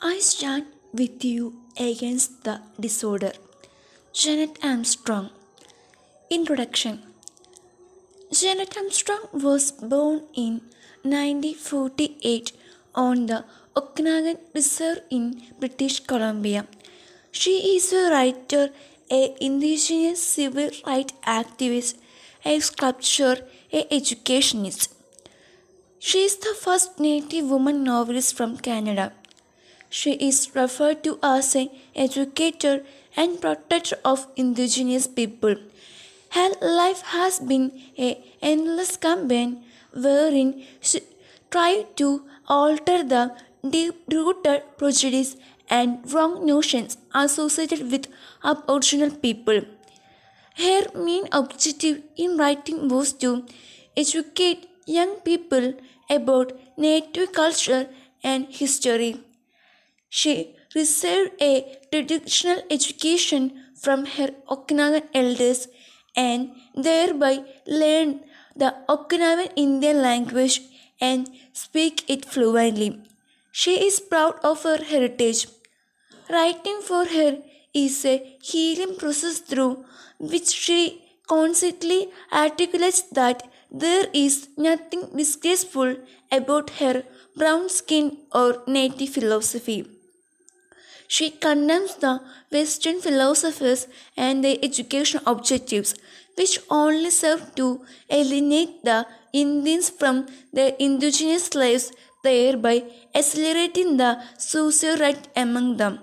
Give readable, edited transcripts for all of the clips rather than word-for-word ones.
I stand with you against the disorder. Janet Armstrong. Introduction. Janet Armstrong was born in 1948 on the Okanagan Reserve in British Columbia. She is a writer, a indigenous civil rights activist, a sculptor, a educationist. She is the first Native woman novelist from Canada. She is referred to as an educator and protector of indigenous people. Her life has been an endless campaign wherein she tried to alter the deep-rooted prejudice and wrong notions associated with Aboriginal people. Her main objective in writing was to educate young people about native culture and history. She received a traditional education from her Okinawan elders and thereby learned the Okinawan Indian language and speak it fluently. She is proud of her heritage. Writing for her is a healing process through which she constantly articulates that there is nothing disgraceful about her brown skin or native philosophy. She condemns the Western philosophers and their educational objectives, which only serve to alienate the Indians from their indigenous lives, thereby accelerating the suicide among them.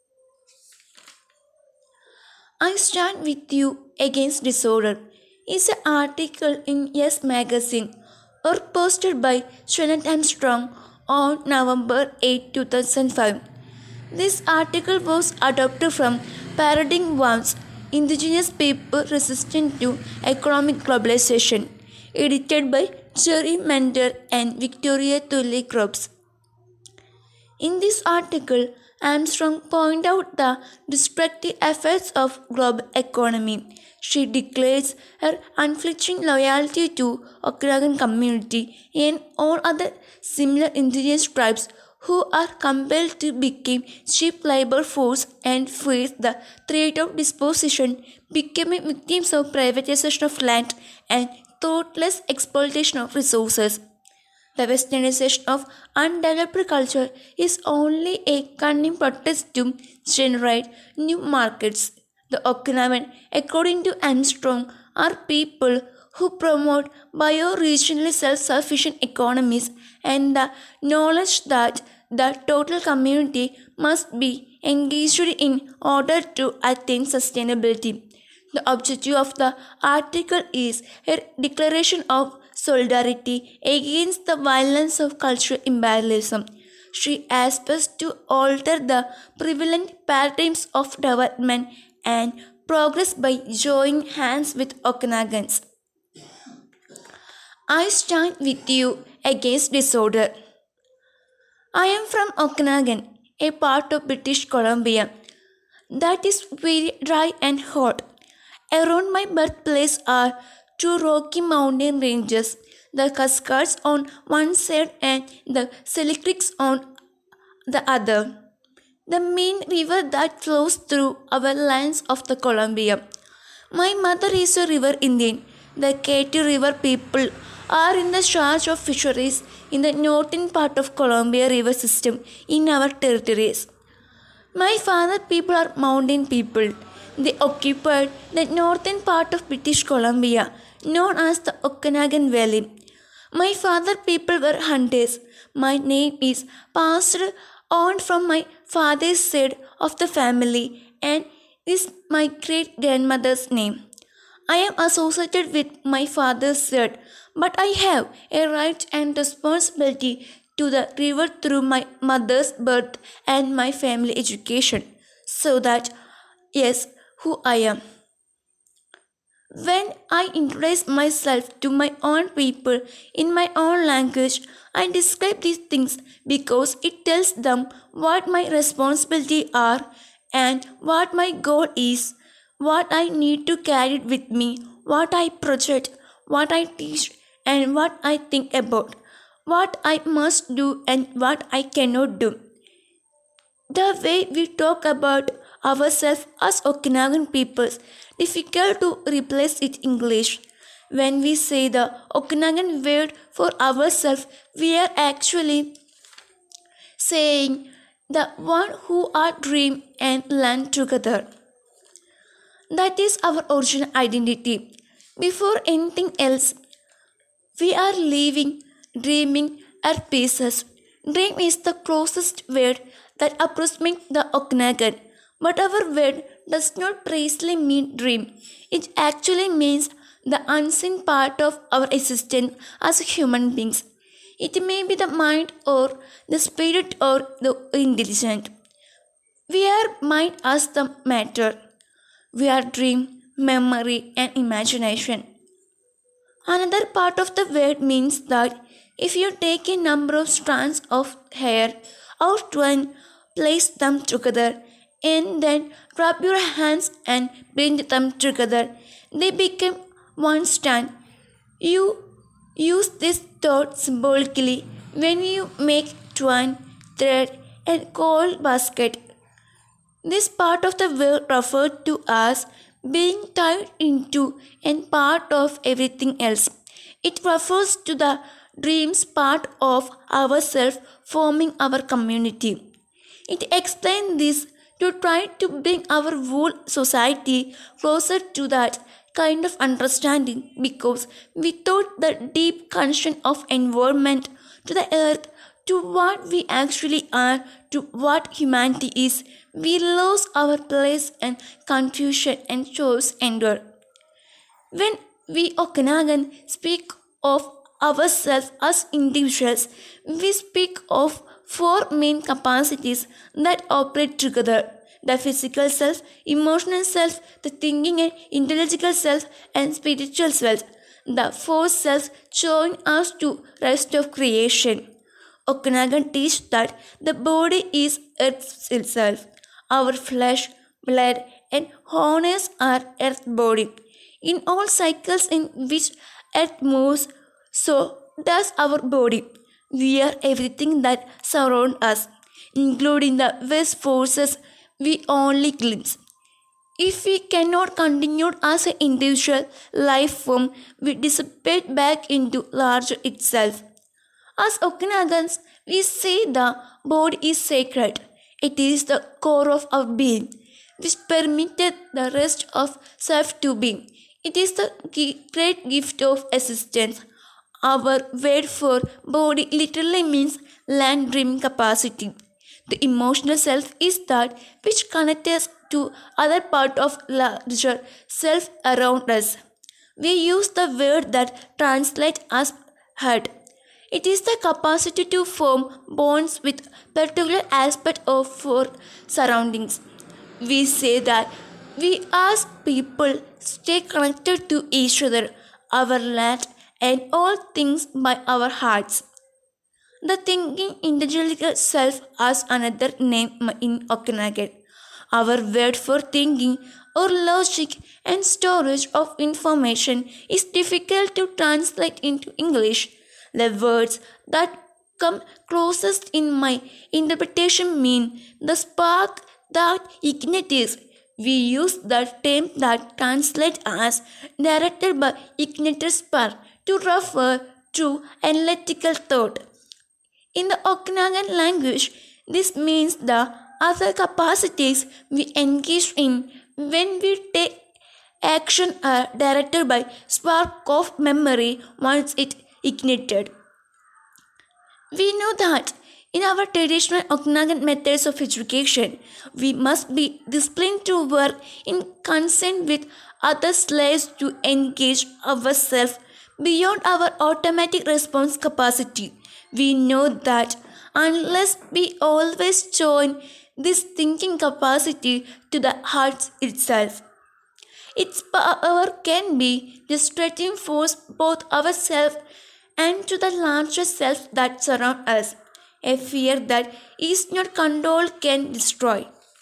I Stand With You Against Disorder is an article in Yes Magazine or posted by Janet Armstrong on November 8, 2005. This article was adopted from Paradigm One's Indigenous Paper Resistant to Economic Globalization, edited by Jerry Mender and Victoria Tully Crops. In this article, Armstrong pointed out the destructive effects of global economy. She declares her unflinching loyalty to Okanagan community and all other similar indigenous tribes who are compelled to become cheap labor force and face the threat of dispossession, becoming victims of privatization of land and thoughtless exploitation of resources. The westernization of undeveloped culture is only a cunning pretext to generate new markets. The Okinawan, according to Armstrong, are people who promote bioregionally self-sufficient economies and the knowledge that the total community must be engaged in order to attain sustainability. The objective of the article is a declaration of solidarity against the violence of cultural imperialism. She aspires to alter the prevalent paradigms of development and progress by joining hands with Okanagans. I stand with you against disorder. I am from Okanagan, a part of British Columbia that is very dry and hot. Around my birthplace are two rocky mountain ranges, the Cascades on one side and the Selkirks on the other. The main river that flows through our lands of the Columbia. My mother is a river Indian. The Katy River people are in the charge of fisheries in the northern part of Columbia River system in our territories. My father people are mountain people. They occupied the northern part of British Columbia, known as the Okanagan Valley. My father people were hunters. My name is passed on from my father's side of the family and is my great grandmother's name. I am associated with my father's side, but I have a right and responsibility to the river through my mother's birth and my family education. So that, yes, who I am. When I introduce myself to my own people in my own language, I describe these things because it tells them what my responsibility are and what my goal is, what I need to carry with me, what I project, what I teach, and what I think about, what I must do and what I cannot do. The way we talk about ourselves as Okanagan peoples, difficult to replace it English. When we say the Okanagan word for ourselves, we are actually saying the one who are dream and learn together. That is our original identity. Before anything else, we are living, dreaming, at pieces. Dream is the closest word that approximates the Okanagan. But our word does not precisely mean dream. It actually means the unseen part of our existence as human beings. It may be the mind or the spirit or the intelligent. We are mind as the matter. We are dream, memory, and imagination. Another part of the word means that if you take a number of strands of hair out one, place them together, and then rub your hands and bring them together, they become one strand. You use this thought symbolically when you make twine, thread, and coil basket. This part of the word referred to as being tied into and part of everything else. It refers to the dreams part of ourself forming our community. It explains this to try to bring our whole society closer to that kind of understanding because without the deep connection of environment to the earth, to what we actually are, to what humanity is, we lose our place and confusion and choice endure. When we Okanagan speak of ourselves as individuals, we speak of four main capacities that operate together: the physical self, emotional self, the thinking and intellectual self, and spiritual self. The four selves join us to rest of creation. Okanagan teaches that the body is earth itself. Our flesh, blood, and horns are earth body. In all cycles in which earth moves, so does our body. We are everything that surrounds us, including the vast forces we only glimpse. If we cannot continue as an individual life form, we dissipate back into larger itself. As Okanagans, we say the body is sacred. It is the core of our being, which permitted the rest of self to be. It is the great gift of existence. Our word for body literally means land dream capacity. The emotional self is that which connects us to other part of larger self around us. We use the word that translates as heart. It is the capacity to form bonds with particular aspect of our surroundings. We say that we as people stay connected to each other, our land, and all things by our hearts. The thinking intellectual self as another name in Okanagan. Our word for thinking or logic and storage of information is difficult to translate into English. The words that come closest in my interpretation mean the spark that ignites. We use the term that translates as directed by ignited spark to refer to analytical thought. In the Okanagan language, this means the other capacities we engage in when we take action are directed by spark of memory once it ignited. We know that in our traditional Okanagan methods of education, we must be disciplined to work in concert with other slaves to engage ourselves beyond our automatic response capacity. We know that unless we always join this thinking capacity to the heart itself, its power can be destructive force both ourselves and to the larger self that surround us. A fear that is not controlled can destroy.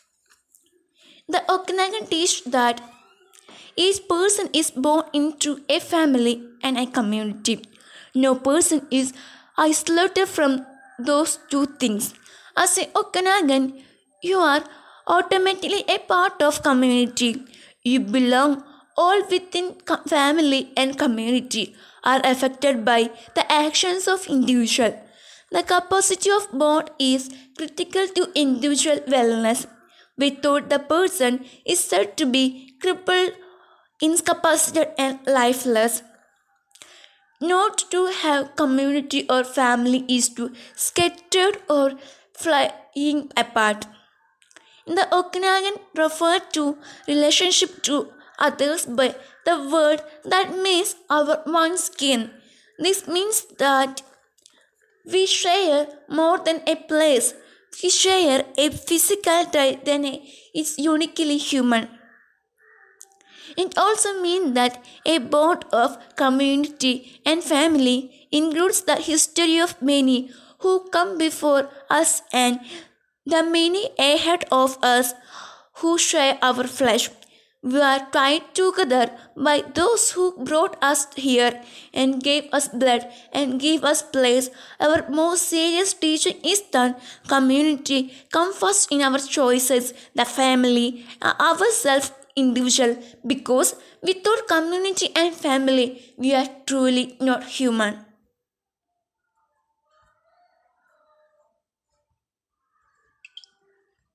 The Okanagan teach that each person is born into a family and a community. No person is isolated from those two things. As a Okanagan, You are automatically a part of community. You belong. All within family and community are affected by the actions of individual. The capacity of bond is critical to individual wellness. Without the person is said to be crippled, incapacitated and lifeless. Not to have community or family is to scattered or flying apart. The Okanagan refer to relationship to others by the word that means our one skin. This means that we share more than a place. We share a physical trait than is uniquely human. It also means that a bond of community and family includes the history of many who come before us and the many ahead of us who share our flesh. We are tied together by those who brought us here and gave us blood and gave us place. Our most serious teaching is that community comes first in our choices, the family, ourselves individual, because without community and family, we are truly not human.